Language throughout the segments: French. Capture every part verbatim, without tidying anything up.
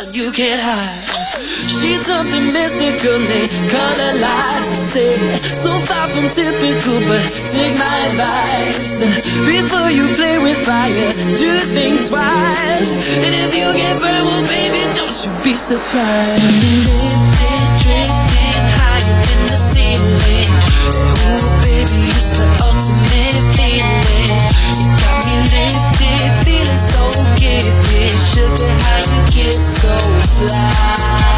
one you can't hide. She's something mystically color lights, I say. So far from typical, but take my advice. Before you play with fire, do think twice. And if you get burned, well baby, don't you be surprised. Lifted, drifting higher than the ceiling. Ooh baby, it's the ultimate feeling. You got me lifted, feeling so gifted. Sugar, how you get so fly.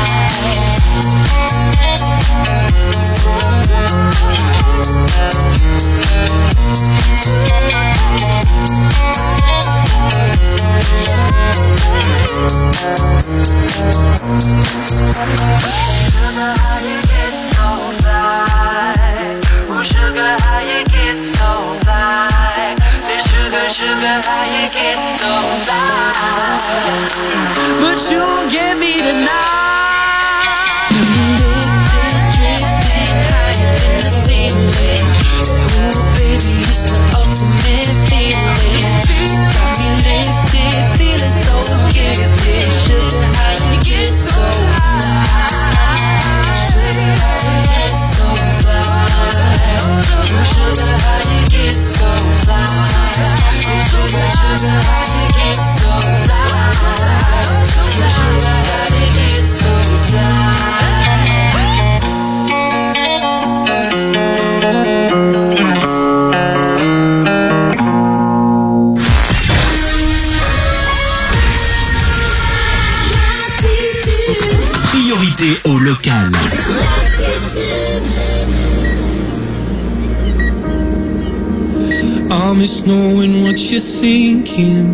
Sugar, how you get so fly? Oh, sugar, how you get so fly? Say, sugar, sugar, how you get so fly? But you won't get me tonight. Priorité au local. I miss knowing what you're thinking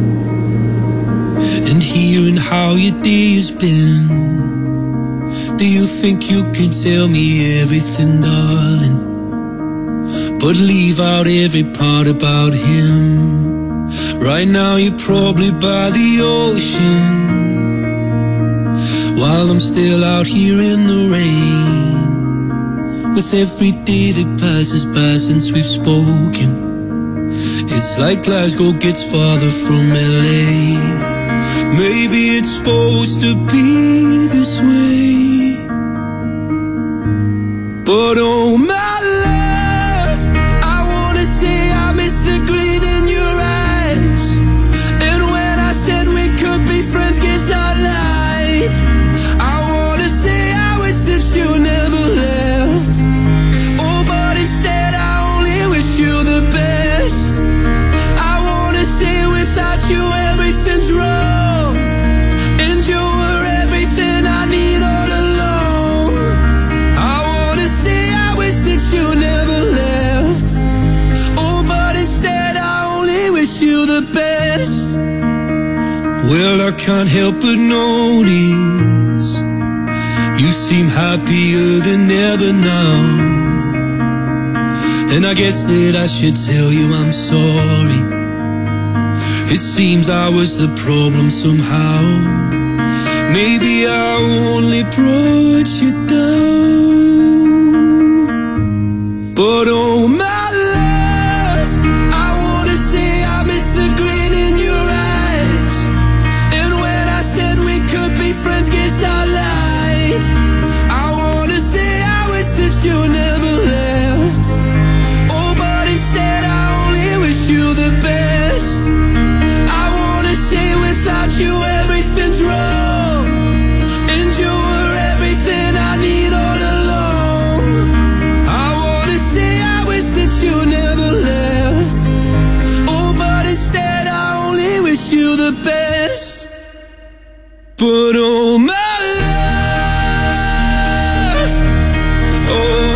and hearing how your day has been. Do you think you can tell me everything, darling, but leave out every part about him? Right now you're probably by the ocean, while I'm still out here in the rain. With every day that passes by since we've spoken, it's like Glasgow gets farther from L A. Maybe it's supposed to be this way, but oh my love, I wanna say I miss the green in your eyes. And when I said we could be friends, guess I lied. I wanna say I wish that you never left. Oh, but instead I only wish you the best. I wanna say without you everything's wrong, and you were everything I need all along. I wanna say I wish that you never left. Oh, but instead I only wish you the best. Well, I can't help but notice you seem happier than ever now, and I guess that I should tell you I'm sorry. It seems I was the problem somehow. Maybe I only brought you down, but oh my love, I wanna say I miss the green in your eyes. And when I said we could be friends, guess I lied. I wanna say I wish that you never left. Oh, but instead I only wish you the best. I wanna say without you everything's wrong, and you were everything I need all along. I wanna say I wish that you never left. Oh, but instead I only wish you the best. But oh my love, oh,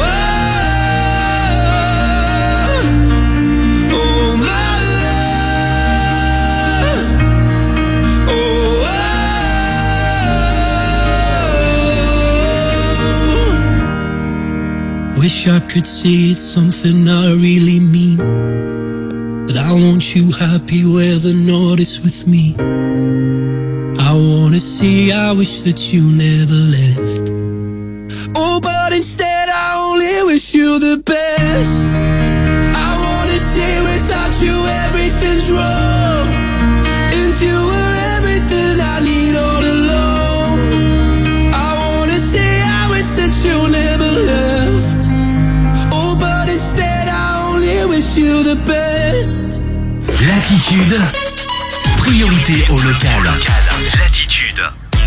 oh, oh my love, oh, oh. Wish I could say it's something I really mean, that I want you happy where the north is with me. I wanna say I wish that you never left. Oh, but instead I only wish you the best. I wanna say without you everything's wrong, and you were everything I need all along. the best. L'attitude, priorité au local. L'attitude.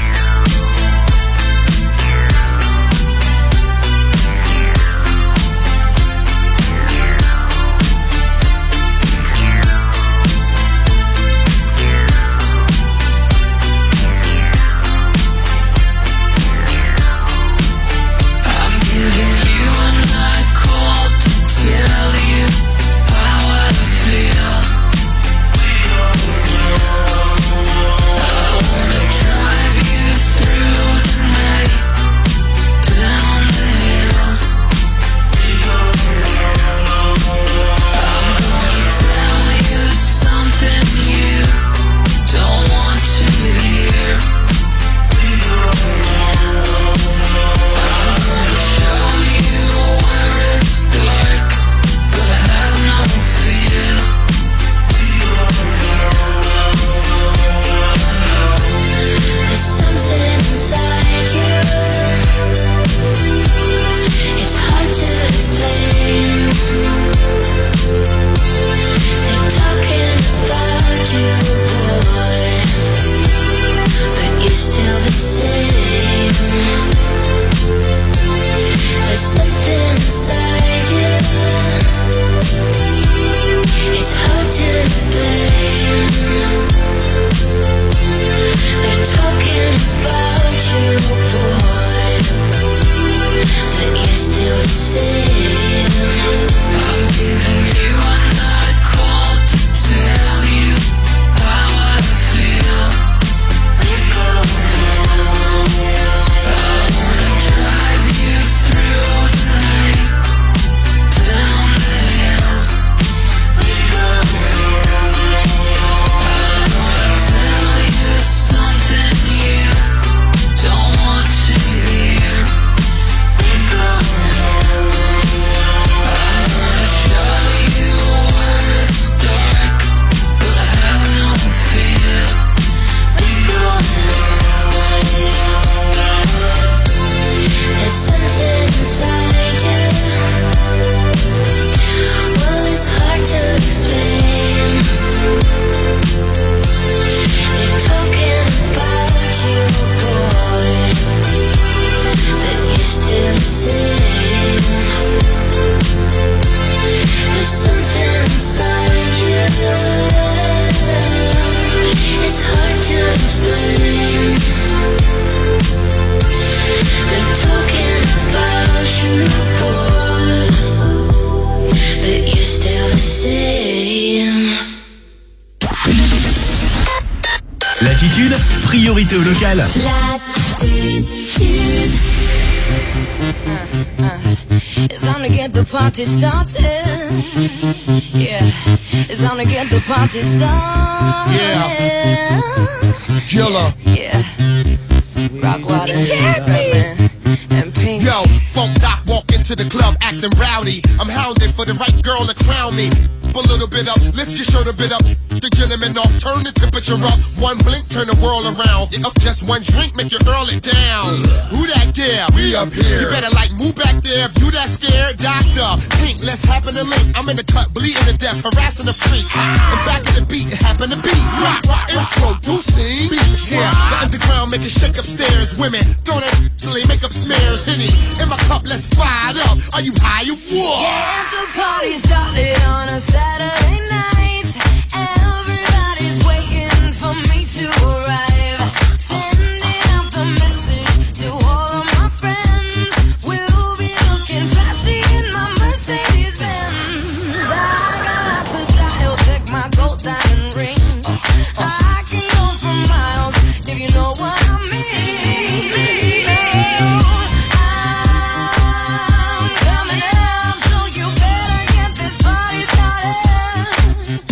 L'attitude, priorité au local. L'attitude. Uh, uh, it's time to get the party started. Yeah, it's time to get the party started. Yeah. Killer. Yeah. Rockwater, Redman, and Pink. Yo, Funk Doc walk into the club acting rowdy. I'm hounded for the right girl to crown me. A little bit up, lift your shirt a bit up. The gentleman off, turn the temperature up. One blink, turn the world around. Up just one drink, make you earl it down. Who that there? We up here. You better like move back there if you that scared. Doctor, Pink, let's happen to link. I'm in the cut, bleeding to death, harassing the freak. And back in the beat, it happened to be rock, rock, introducing. Yeah, the underground make it shake upstairs. Women, throw that till they make up smears. Henny, in my cup, let's fire it up. Are you high or what? Yeah, the party started on a Saturday night. Everybody's waiting for me to arrive. Sending out the message to all of my friends. We'll be looking flashy in my Mercedes Benz. I got lots of style, check my gold diamond ring. I can go for miles if you know what I mean. I'm coming up, so you better get this party started.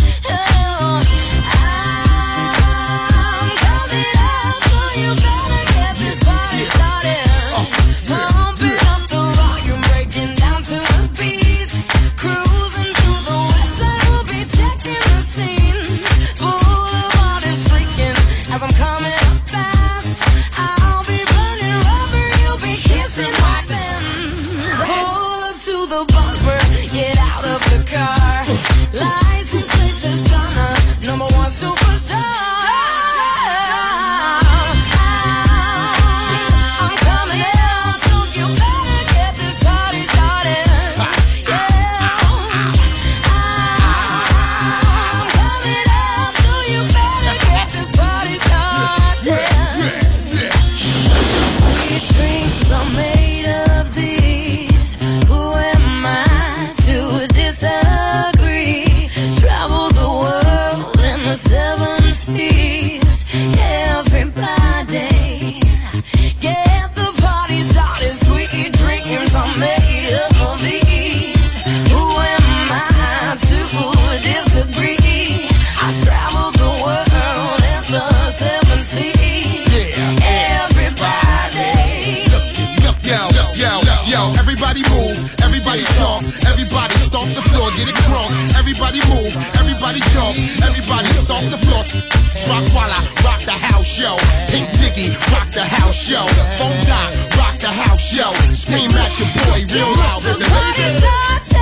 get it crunk. Everybody move, everybody jump, everybody stomp the floor. Rock Walla, rock the house, yo. Pink Diggy, rock the house, yo. Funk Doc, rock the house, yo. Scream at your boy real loud, baby. The party's started.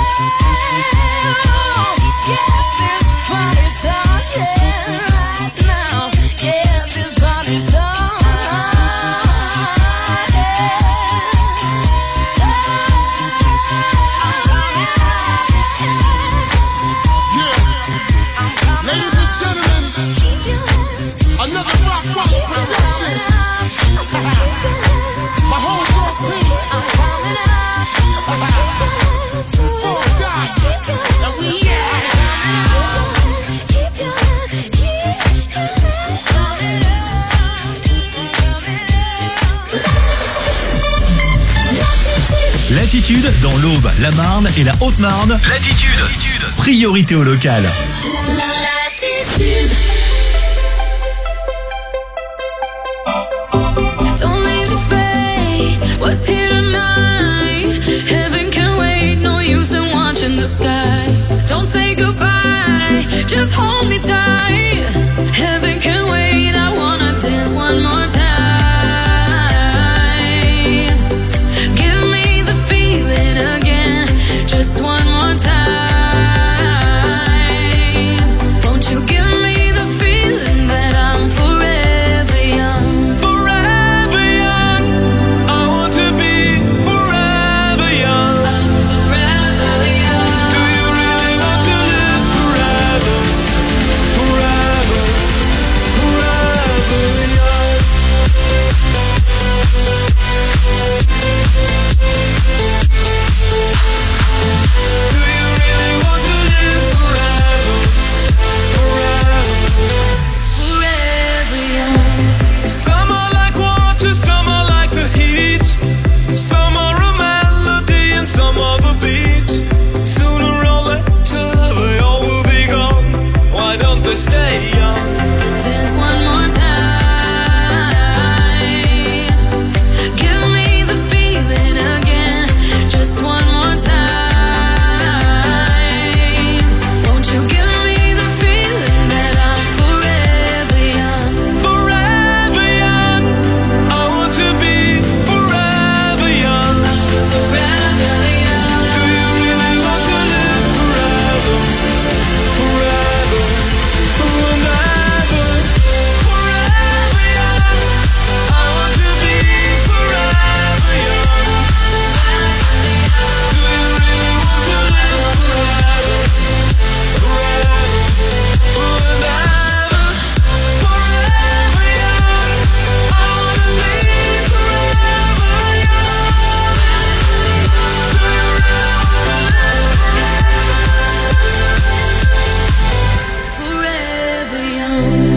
Yeah, this party's started right now. Yeah, this party's started. Another Rock Walla production. My whole North team. Oh God, and we Latitude dans l'Aube, la Marne et la Haute-Marne. Latitude. Priorité au local. Latitude. Don't leave the fate. What's here tonight? Heaven can wait. No use in watching the sky. Don't say goodbye. Just hold me tight. Heaven can wait. I wanna dance one more time. Give me the feeling again. Just one more time. Won't you give me the feeling that I'm forever young? Forever young. I want to be forever young. I'm forever young. Do you really want to live forever? Forever, forever young. Do you really want to live forever? Forever. Forever young. Some are like water, some are like the heat. Some are a melody and some are the beat. Sooner or later they all will be gone. Why don't they stay young? Dance one more time. Give me the feeling again. Just one more time. Won't you give me the feeling that I'm forever young? Forever young. I want to be forever young. Forever young. Do you really want to live forever? Forever, forever, forever young. I want to be forever young. Do you really want to live forever? Forever, forever, forever young. I want to be forever young. Do you really want to live Forever young.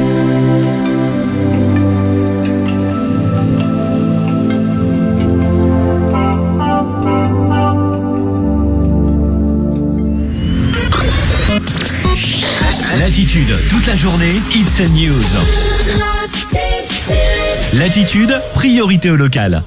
Latitude, toute la journée, It's a News. Latitude, priorité au local.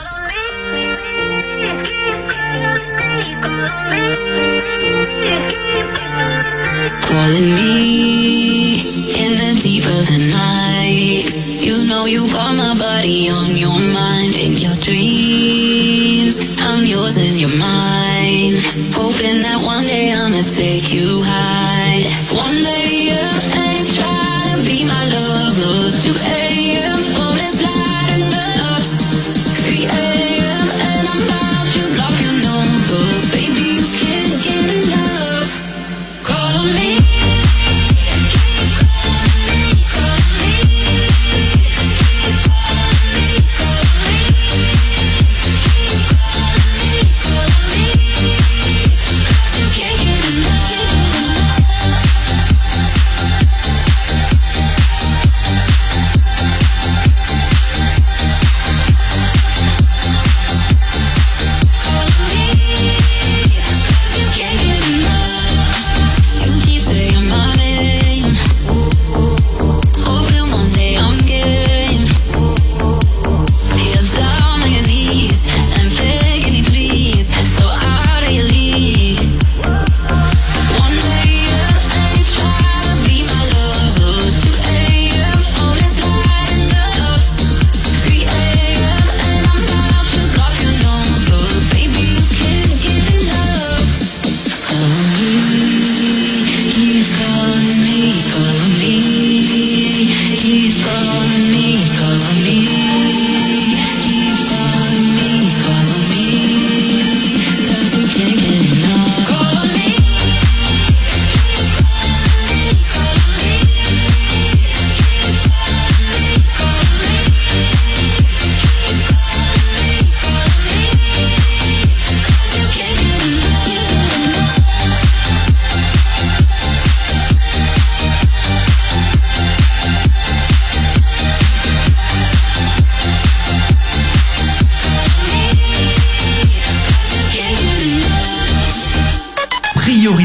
Calling me in the deep of the night. You know you got my body on your mind. In your dreams, I'm yours and you're mine. Hoping that one day I'ma take you high. One day you ain't try to be my lover. two a.m. oh it's lighting up. three a.m. and I'm about to block your number. Baby, you can't get enough. Call me. Keep calling me, call me. Keep calling me, call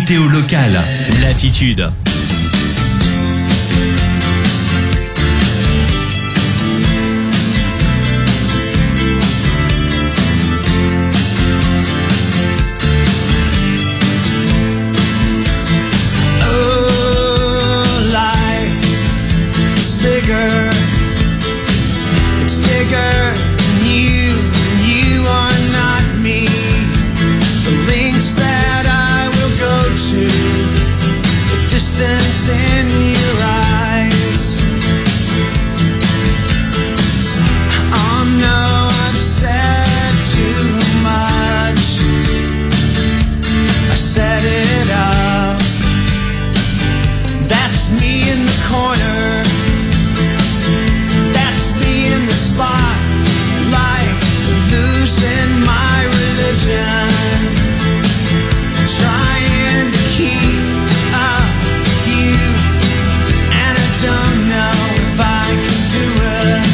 Météo locale, Latitude. Distance in your eyes. Oh no, I've said too much. I set it up. That's me in the corner. That's me in the spotlight, losing my religion, trying to keep up. Don't know if I can do it.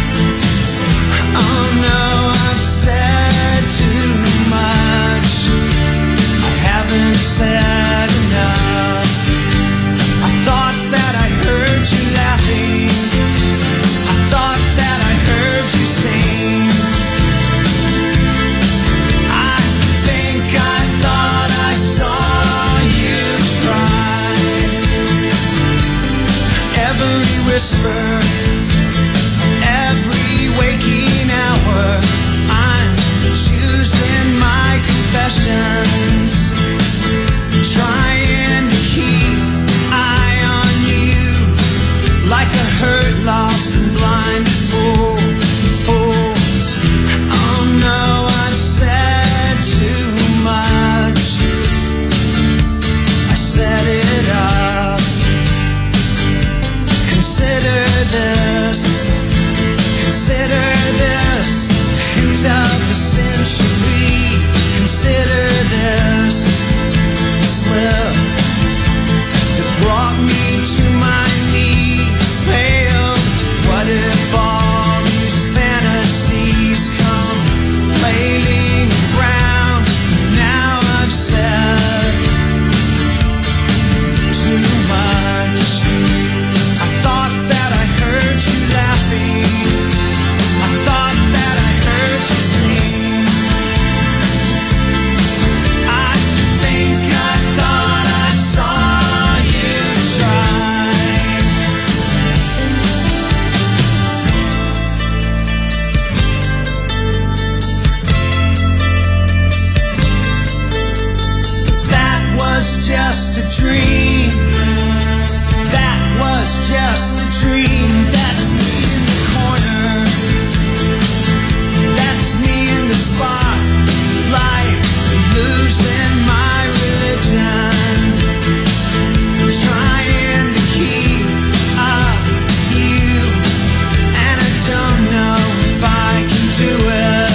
Oh no, I've said too much. I haven't said enough. I thought that I heard you laughing. I thought that I heard you sing. I think I thought I saw you try. Every whisper, every waking hour, I'm choosing my confessions, trying to keep eye on you, like a hurt, lost and blind fool, fool. Oh no, I've said too much. I set it up. Consider this, consider this, hint of the century. Consider this slip that brought me to my knees, pale. What if all these fantasies come flailing around? Now I've said too much. Just a dream. That was just a dream. That's me in the corner. That's me in the spotlight, losing my religion, trying to keep up you, and I don't know if I can do it.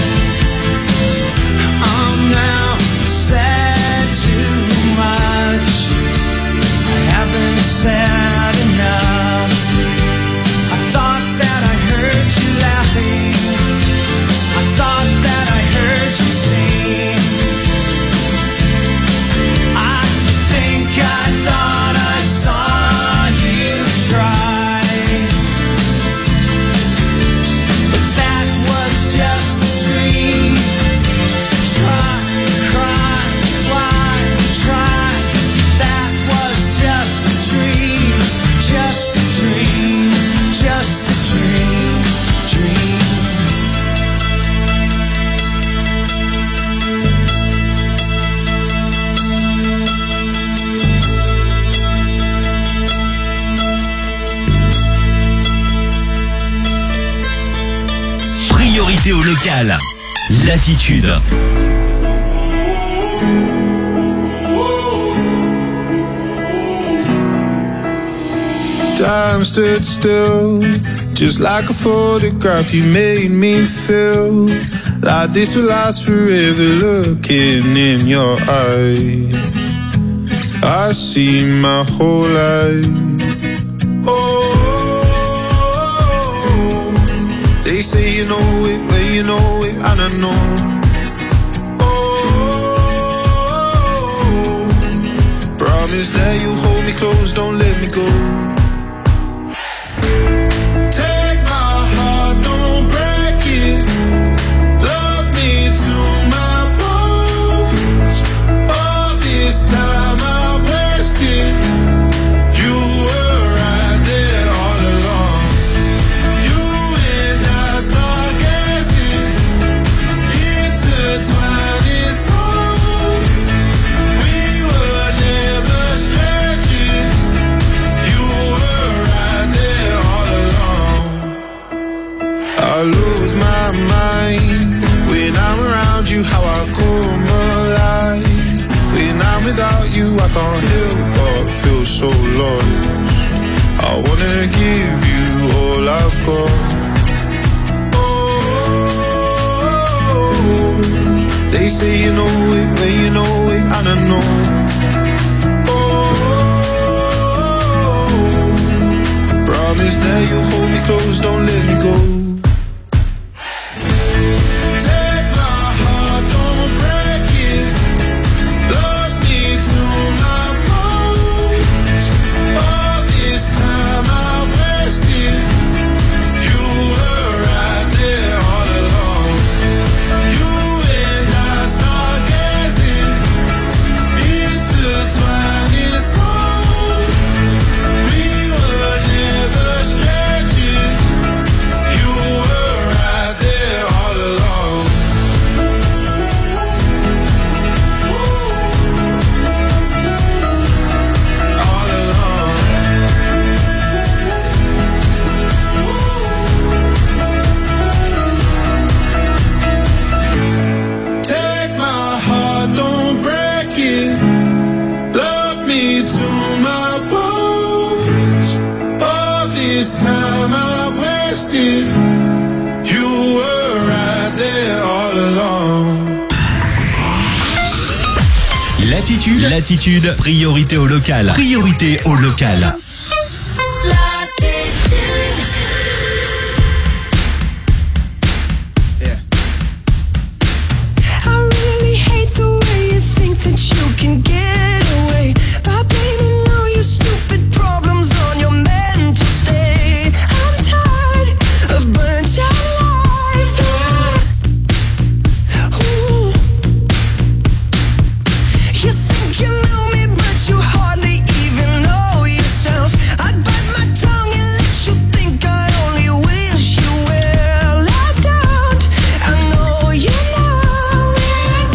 Oh no, said too much. I haven't said enough. I thought that I heard you laughing. I thought that I heard you sing. I think I thought I saw you try. But that was just a dream. Try, cry, why, try. That was just a dream, just a dream, just a dream, dream. Priorité au local, Latitude. Time stood still, just like a photograph. You made me feel like this will last forever. Looking in your eyes, I see my whole life. Oh, they say you know it, well you know it, and I know. Oh, Promise that you hold me close, don't let me go. Take my heart, don't break it. Love me to my bones. All this time I wasted. You were right there all along. You and I stargazing, intertwining souls. We were never strangers. You were right there all along. I lose my mind when I'm around you, how I come alive. When I'm without you, I can't help but feel so lost. I wanna give you all I've got. Oh, they say you know it when you know it, and I know. Oh, promise that you hold me close, don't let me go. Take my heart, don't break it. Love me to my bones. All this time I wasted. You were right there all along. You and I stargazing, intertwining souls. We were never strangers. You were right there all along. All along. Take my heart, don't break it. Love me to my bones. All this time I wasted. You were right there all along. Latitude, Latitude, priorité au local. Priorité au local. I really hate the way you think that you can get away by blaming all your stupid problems on your mental state. I'm tired of burnt out lives. Ooh. You think you know me, but you hardly even know yourself. I bite my tongue and let you think I only wish you well. I don't, I know you know it.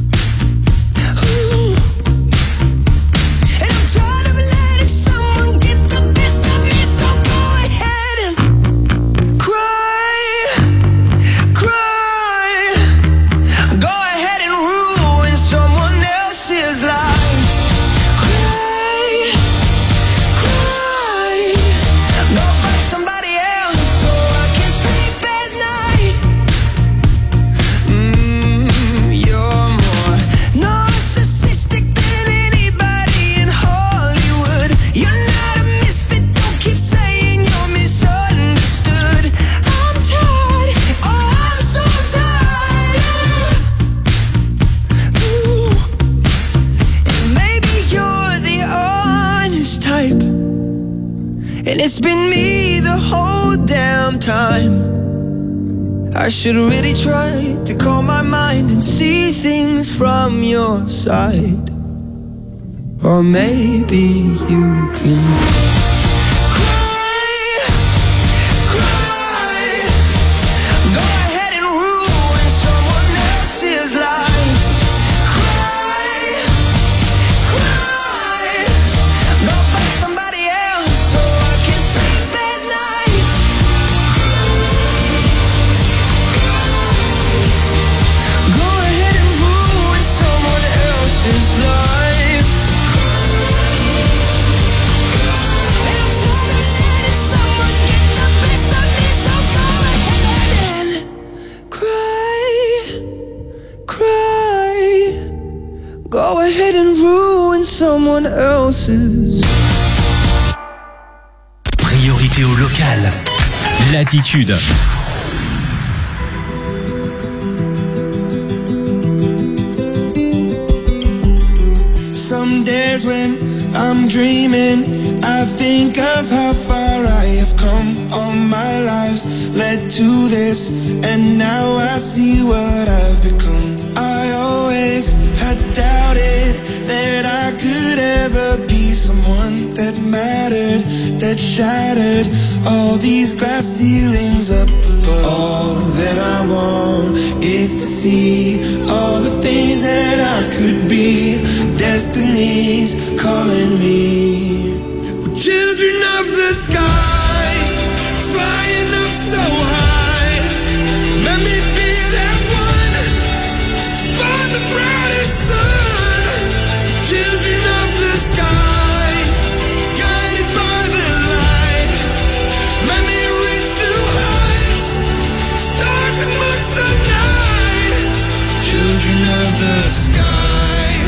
Ooh. And I'm tired of letting someone get the best of me, so go ahead and cry, cry. Go ahead and ruin someone else's life. Cry, cry. Go find somebody else so I can sleep at night. Mmm, you're more narcissistic than anybody in Hollywood. You're not a misfit, don't keep saying you're misunderstood. I'm tired, oh I'm so tired. Ooh. And maybe you're the honest type, and it's been me the whole damn time. I should really try to calm my mind and see things from your side. Or maybe you can cry, cry. Go ahead and ruin someone else's life. Cry, cry. Go find somebody else so I can sleep at night. Go ahead and ruin someone else's life. And I'm tired of letting someone get the best of me, so go ahead and cry, cry. Go ahead and ruin someone else's. Priorité au local. Latitude. Some days when I'm dreaming. I think of how far I have come. All my lives led to this, and now I see what I've become. I always had doubted that I could ever be someone that mattered, that shattered all these glass ceilings up above. All that I want is to see all the things that I could be. Destiny's calling me. We're children of the sky, flying up so high. Let me be that one to find the brightest sun. Children of the sky, guided by the light. Let me reach new heights, stars amongst the night. Children of the sky.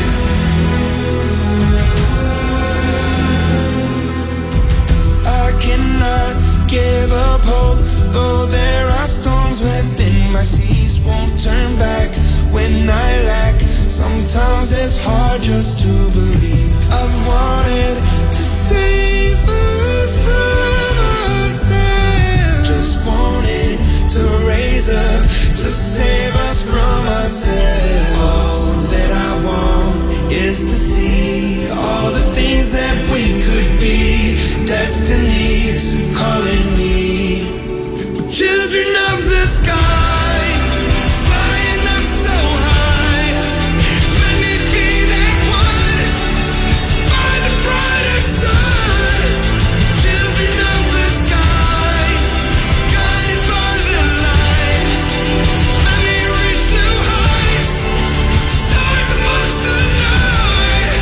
I cannot give up hope, though there are storms within my seas. Won't turn back when I lack. Sometimes it's hard just to believe. I've wanted to save us from ourselves. Just wanted to raise up to save us from ourselves. All that I want is to see all the things that we could be. Destiny's calling me. We're children of the sky, flying up so high. Let me be that one to find the brightest sun. Children of the sky, guided by the light. Let me reach new heights, stars amongst the night.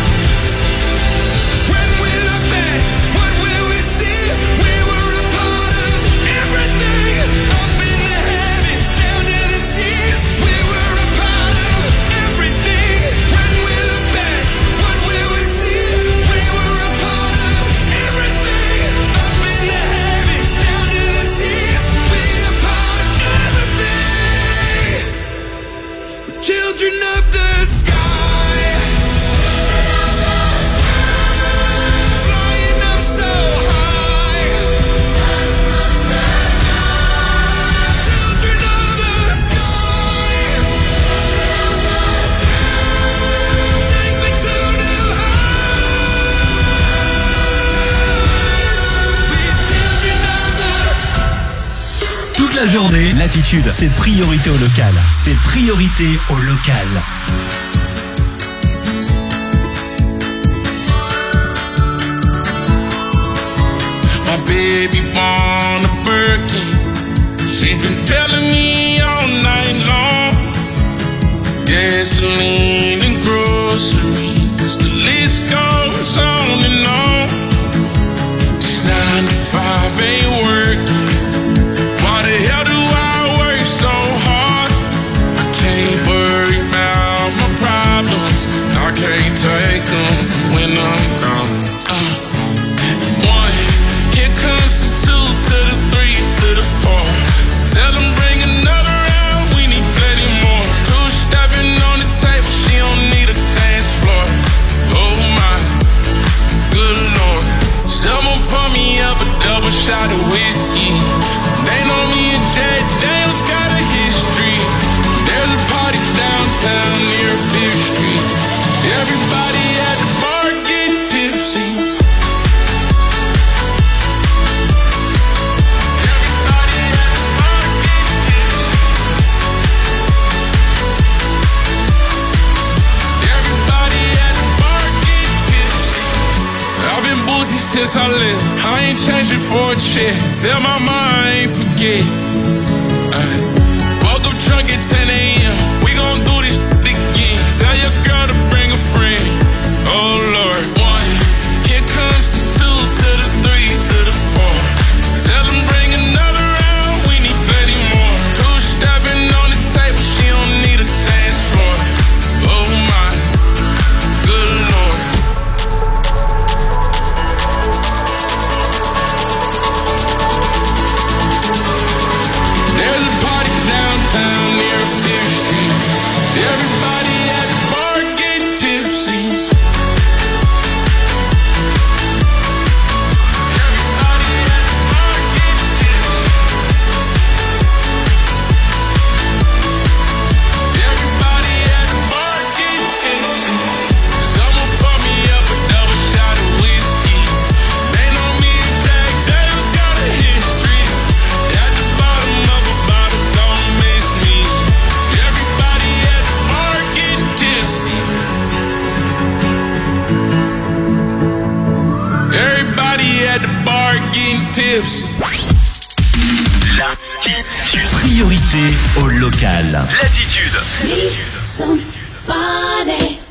When we look back, what will we see? We were a part of everything, up in the heavens, down to the seas. We were a part of everything. When we look back, what will we see? We were a part of everything, up in the heavens, down to the seas. We a part of everything. We're children of the sky, flying up so high. Children of the sky, take me to new heights. We're children of the. Toute la journée, Latitude, c'est priorité au local. C'est priorité au local. My baby born a Birkin. She's been telling me all night long. Gasoline and groceries, the list goes on and on. This nine to five ain't working. Why the hell do I work so hard? I can't worry about my problems. I can't take them when I'm gone. Uh. One, here comes the two to the three to the four. Tell them bring another round, we need plenty more. Two stepping on the table, she don't need a dance floor. Oh my, good lord. Someone pour me up a double shot of whiskey. They know me and Jack Daniels got a history. There's a party downtown near Fifth Street. Everybody at the bar getting tipsy. Since I left, I ain't changing for a check. Tell my mom I ain't forget. uh, Woke up drunk at ten a.m. We gon' do this again. Tell your girl to bring a friend. Oh Lord. One, here comes the two to the three to the four. Tell them bring another round, we need plenty more. Two stepping on the table, she don't need a dance floor. Oh my, good lord. priorité au local. Latitude. Need somebody.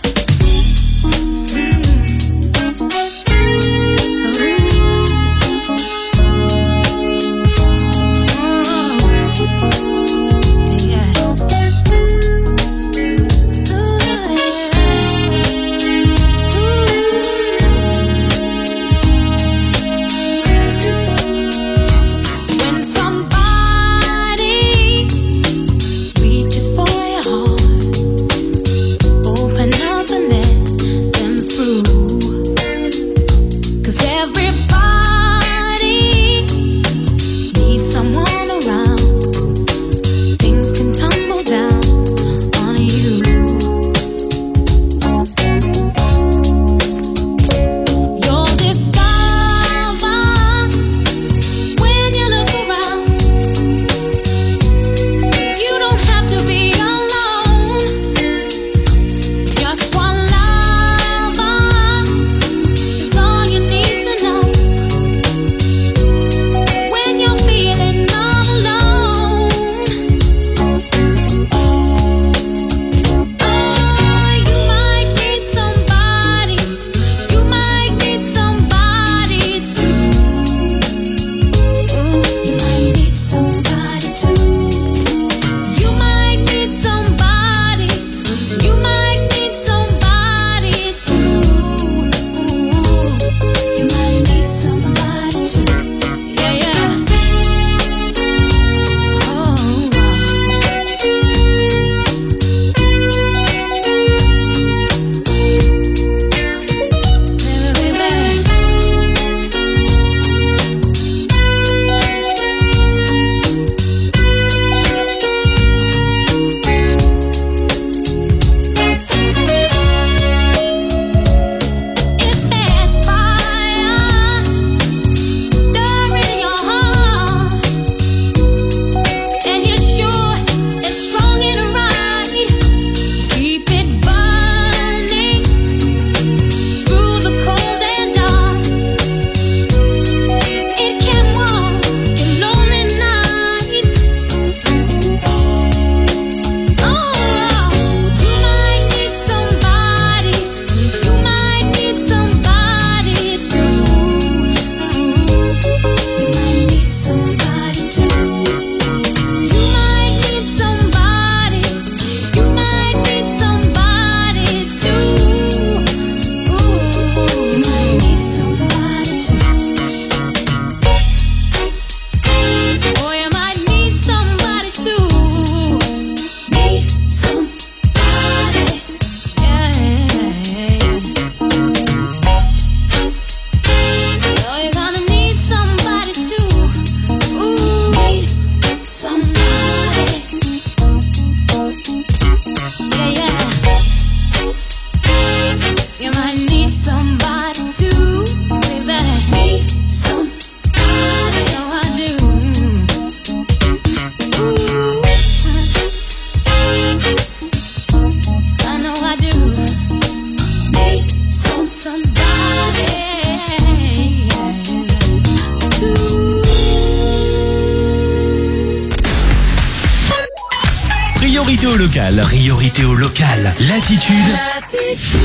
Priorité au local. Priorité au local. Latitude. Latitude.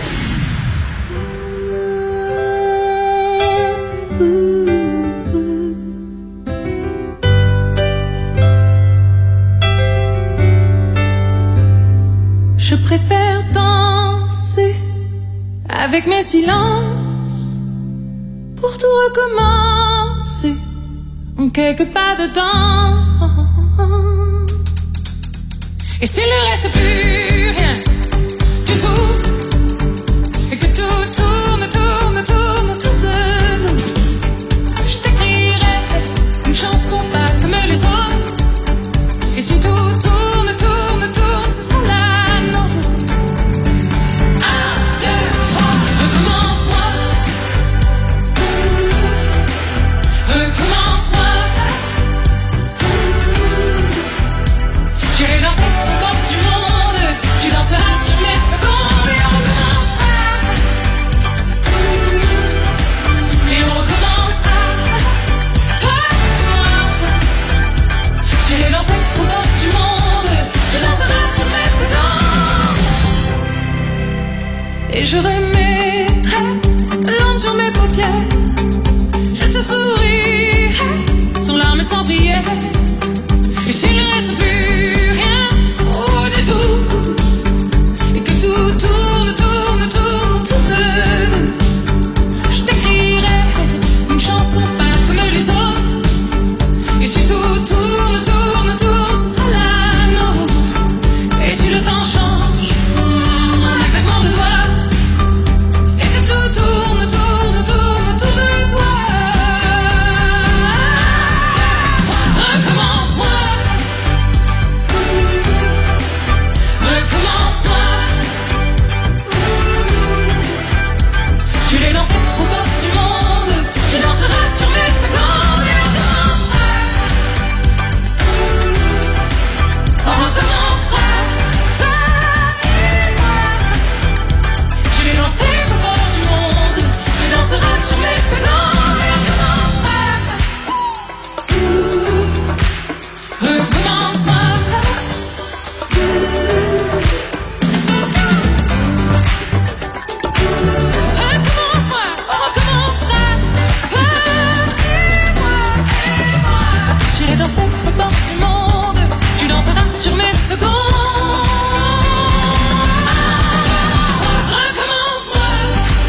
Je préfère danser avec mes silences pour tout recommencer en quelques pas dedans. Et s'il ne reste plus rien du tout, et que tout tourne, tourne, tourne autour de nous, je t'écrirai une chanson pas comme les autres. Et si tout tourne, tourne, tourne, ce sera la nôtre. Un, deux, trois, recommence-moi. Recommence-moi. J'irai danser au bord du monde. Tu danseras sur les secondes et on recommencera. Et on recommencera. Toi et moi. J'irai danser au bord je remettrai ta langue sur mes paupières. Je te souris, sans larmes et sans prière. Et s'il ne reste plus rien, oh du tout, et que tout tourne, tourne, tourne autour de nous, je t'écrirai une chanson pas comme les autres. Et si tout tourne, tourne, tourne, ce sera la nôtre. Et si le temps change, un claquement de doigts, et que tout tourne, tourne, tourne autour de toi. Recommence-moi, recommence-moi. Je l'ai lancé au bord du monde, tu danseras sur mes secondes. Et on recommencera, toi et moi. Je l'ai lancé au bord du monde, tu danseras sur mes secondes. Et on recommencera. Recommence-moi. Recommence-moi, on recommencera, toi et moi, et moi. J'irai danser au bord du monde, tu danseras sur mes secondes. Recommence-moi.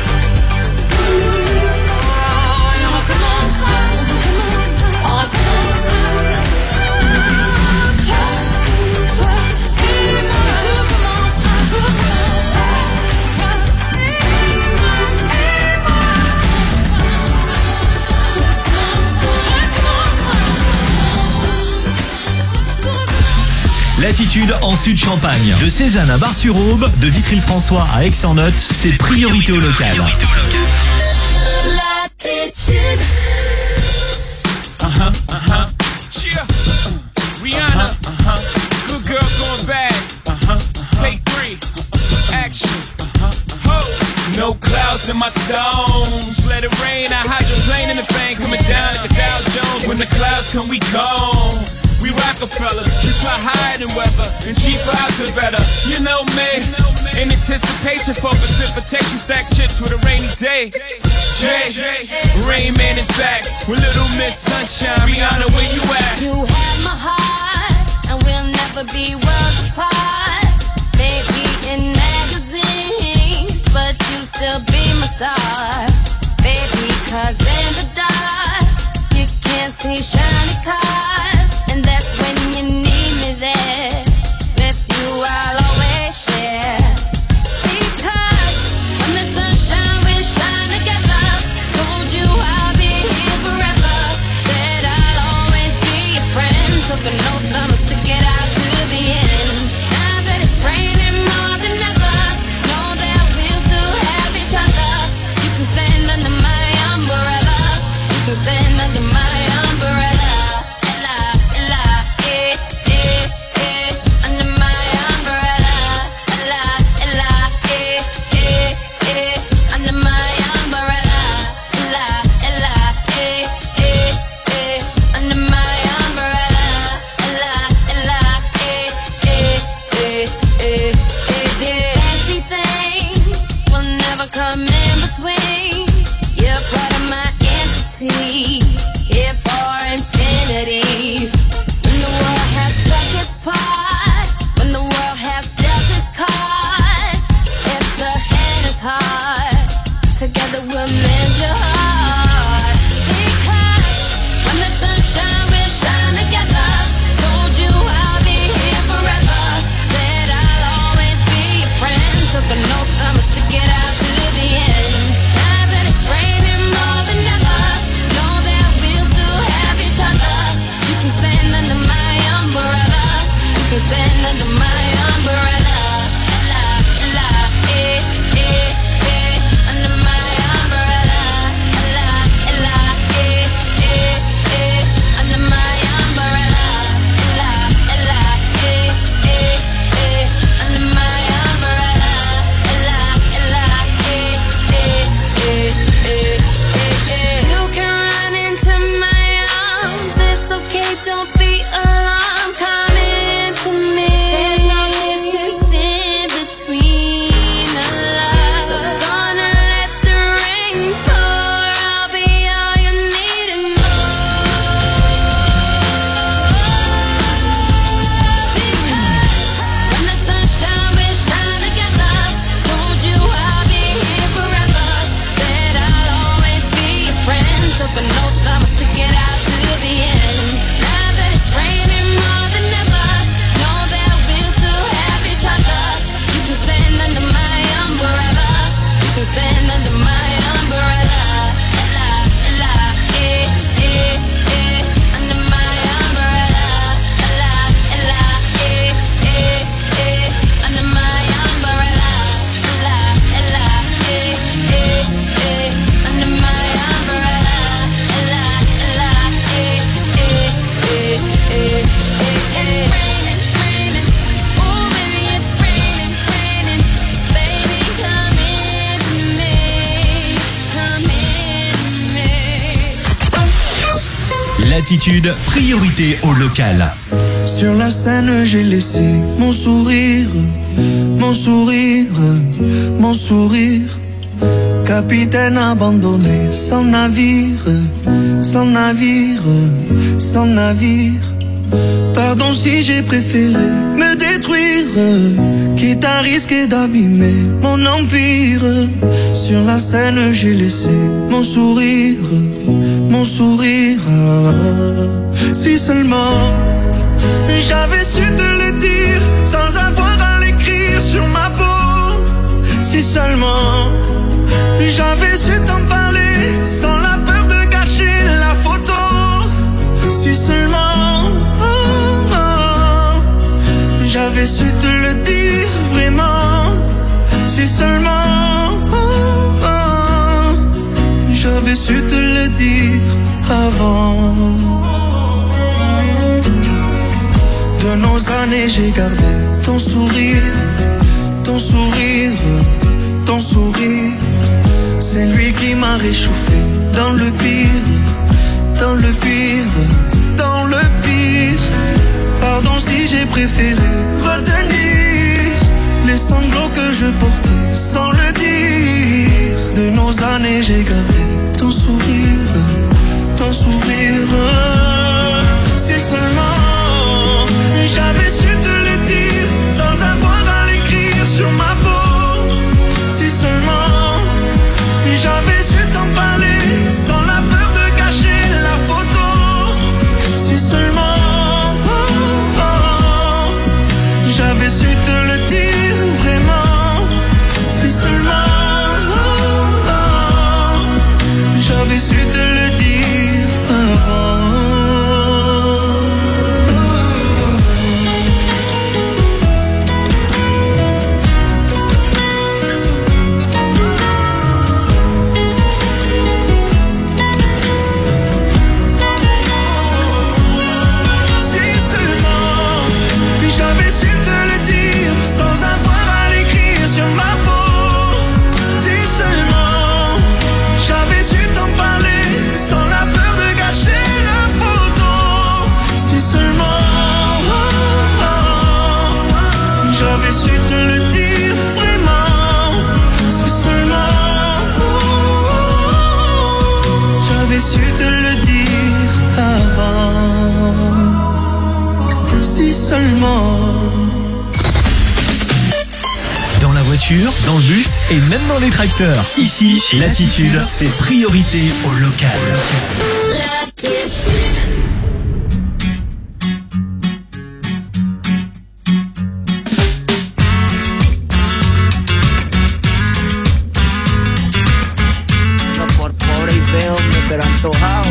Et on recommencera, on recommencera. Toi, toi et moi, et tout recommencera, tout recommencera. Toi et moi, et moi. Latitude en Sud-Champagne. De Cézanne à Bar-sur-Aube, de Vitry-le-François à Aix-en-Othe, c'est priorité au local. Latitude. Uh-huh, uh-huh. Cheer. Rihanna. Uh-huh. Good girl going bad. Uh-huh. Take three. Action. Ho. No clouds in my stones. Let it rain. I hydroplane in the bank. Coming down like a Dow Jones. When the clouds come, we gone. We Rockefeller, we fly higher than weather, and cheap vibes are better. You know me, in anticipation for precipitation, stack chips with a rainy day. Jay, Rain Man is back with Little Miss Sunshine. Rihanna, where you at? You have my heart, and we'll never be worlds apart. Maybe in magazines, but you still be my star. Baby, cause in the dark, you can't see shiny cars. And that's when you need me there. With you I'll always share. Because when the sunshine we shine together. Told you I'll be here forever. Said I'll always be your friend. Took an oath I'ma stick it out to the end. Now that it's raining more than ever, know that we'll still have each other. You can stand under my umbrella. You can stand under my umbrella. Here for infinity. When the world has took its part, when the world has dealt its cards, if the hand is hard, together we'll mend your heart. Because when the sunshine will shine together. Told you I'll be here forever. Said I'll always be your friend. Took an oath I'ma stick it out to the end. Now that it's raining more than ever, you can stand under my umbrella. You can stand under my umbrella. La, la, eh, eh, eh. Under my umbrella. La, la, eh, eh, eh. Under my umbrella. La, la, eh, eh, eh. Under my umbrella. La, la, eh, eh, eh, eh, eh. You can run into my arms. It's okay, don't be alarmed. Come into me. Latitude, priorité au local. Sur la scène, j'ai laissé mon sourire, mon sourire, mon sourire. Capitaine abandonné, sans navire, sans navire, sans navire. Pardon si j'ai préféré me détruire, quitte à risquer d'abîmer mon empire. Sur la scène, j'ai laissé mon sourire, mon sourire. Si seulement j'avais su te le dire sans avoir à l'écrire sur ma peau. Si seulement j'avais su t'en parler sans la peur de gâcher la photo. Si seulement oh, oh, j'avais su te le dire vraiment. Si seulement oh, oh, j'avais su te le dire avant. De nos années j'ai gardé ton sourire, ton sourire, ton sourire. C'est lui qui m'a réchauffé dans le pire, dans le pire, dans le pire. Pardon si j'ai préféré retenir les sanglots que je portais sans le dire. De nos années j'ai gardé ton sourire, ton sourire. Si seulement j'avais su te le dire sans avoir à l'écrire sur ma peau. Si seulement j'avais su t'en parler sans la peur de gâcher la photo. Si seulement oh, oh, j'avais su te le dire vraiment. Si seulement oh, oh, j'avais su te le dire avant. Su te le dire avant. Si seulement. Dans la voiture, dans le bus et même dans les tracteurs. Ici, Latitude, c'est priorité au local. Pero antojado.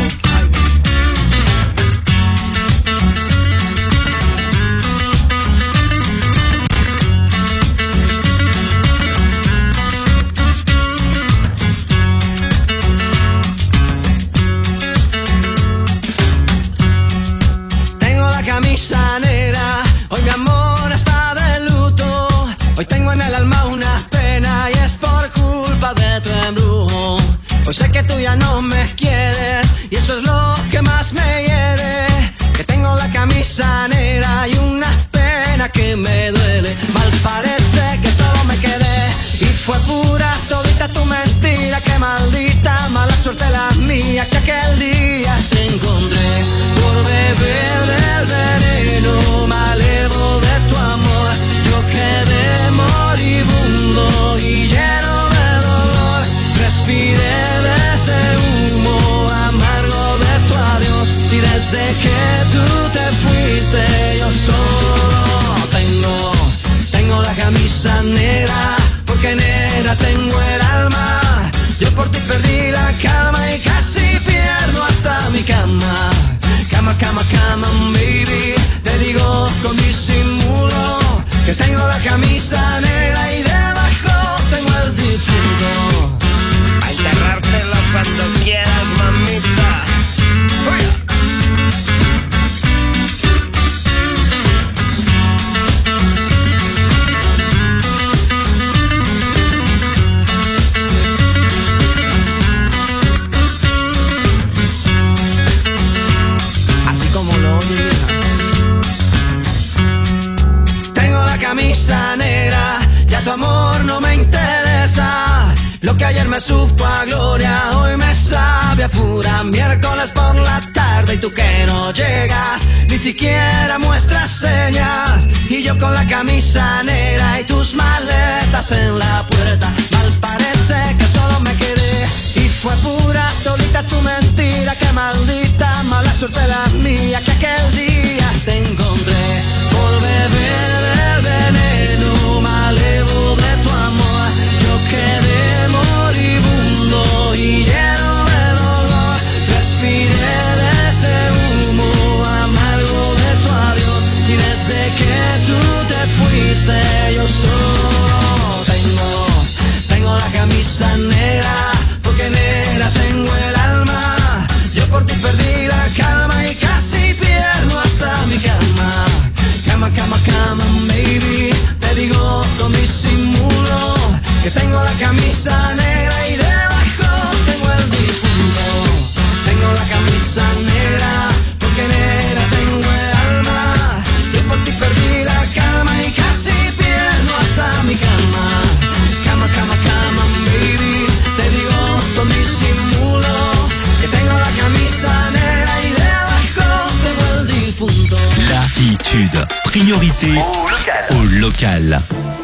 Tengo la camisa negra, hoy mi amor está de luto. Hoy tengo en el alma una pena y es por culpa de tu embrujo. Hoy sé que tú ya no me quieres y eso es lo que más me hiere. Que tengo la camisa negra y una pena que me duele. Mal parece que solo me quedé y fue pura todita tu mentira. Que maldita mala suerte la mía que aquel día te encontré por beber del veneno malevo de tu amor. Yo quedé moribundo y lleno de dolor. Respiré de ese humo amargo de tu adiós. Y desde que tú te fuiste yo solo tengo, tengo la camisa negra. Porque negra tengo el alma. Yo por ti perdí la calma y casi pierdo hasta mi cama. Cama, cama, cama, baby. Te digo con disimulo que tengo la camisa negra y debajo tengo el difunto. A enterrártelo cuando quieras, mamita. ¡Uy! camisa negra, ya tu amor no me interesa. Lo que ayer me supo a gloria, hoy me sabe a pura miércoles por la tarde. Y tú que no llegas, ni siquiera muestras señas. Y yo con la camisa negra y tus maletas en la puerta. Mal parece que solo me quedé y fue pura todita tu mentira. Qué maldita mala suerte la mía, que aquel día te encontré por beber del veneno malevo de tu amor. Yo quedé moribundo y lleno de dolor. Respiré de ese humo amargo de tu adiós. Y desde que tú te fuiste yo solo tengo, tengo la camisa negra, porque negra tengo el alma. Yo por ti perdí la calma y casi pierdo hasta mi cama. Cama, cama, cama, baby, te digo con disimulo que tengo la camisa negra y debajo tengo el difunto. Tengo la camisa negra, porque negra tengo el alma. Yo por ti perdí la calma y casi pierdo hasta mi cama. Cama, cama, cama, baby, te digo con disimulo que tengo la camisa negra y debajo tengo el difunto. Latitude, priorité au local.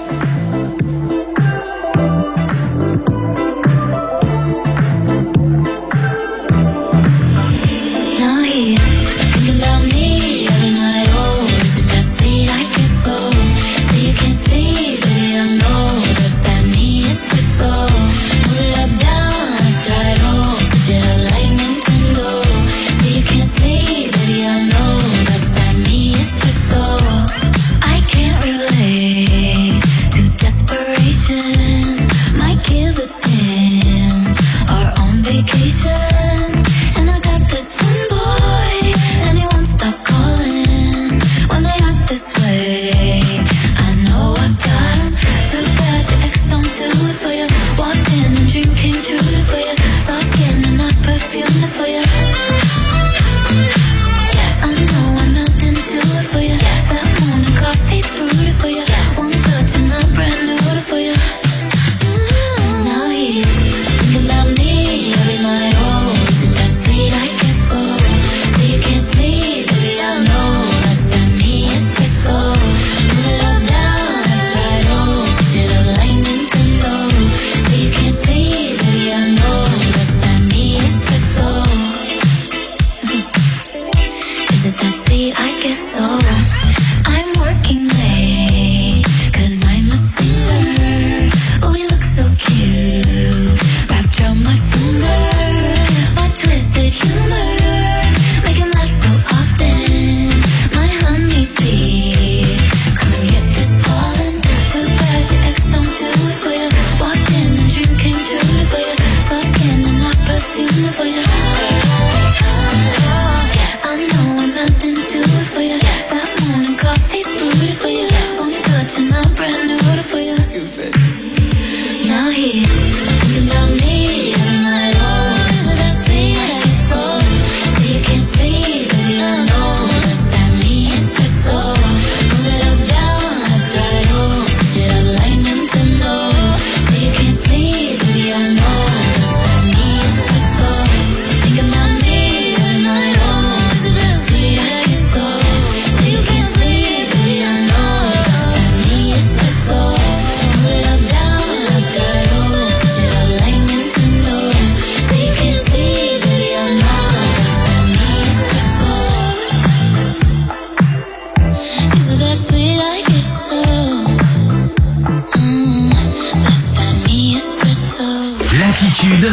Latitude,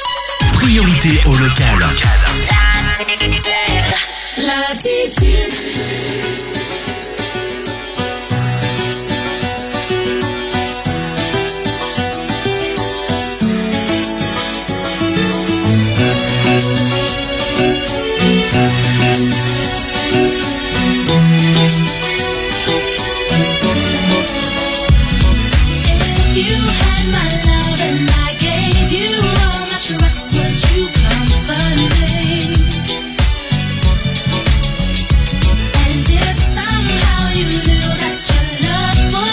priorité au local. Latitude, latitude. And if somehow you knew that your love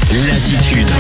Latitude.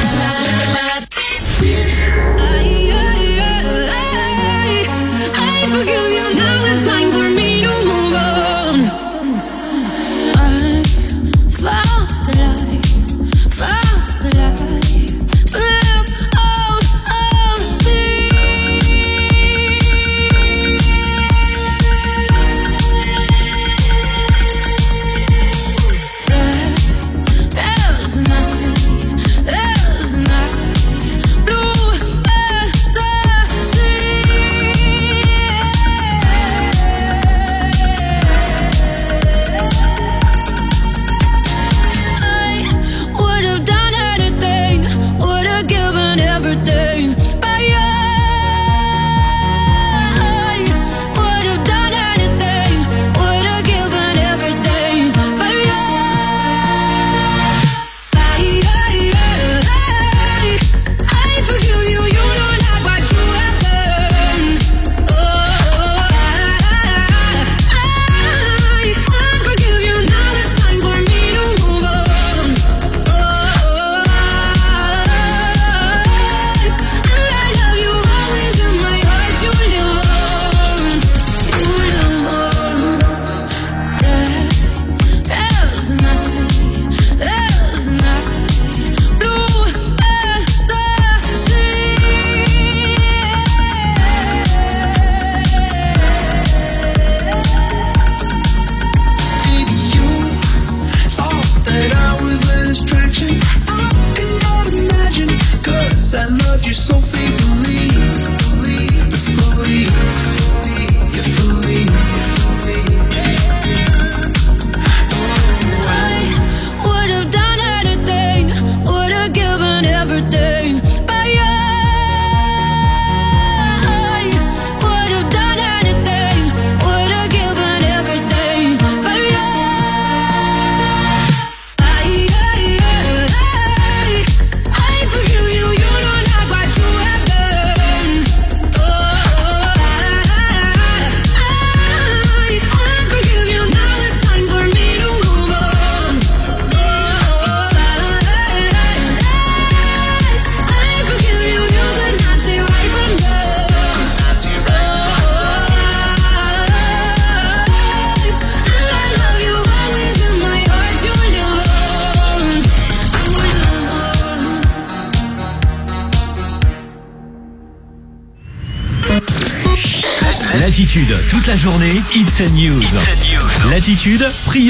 Latitude, toute la journée, it's a news. Latitude, priorité.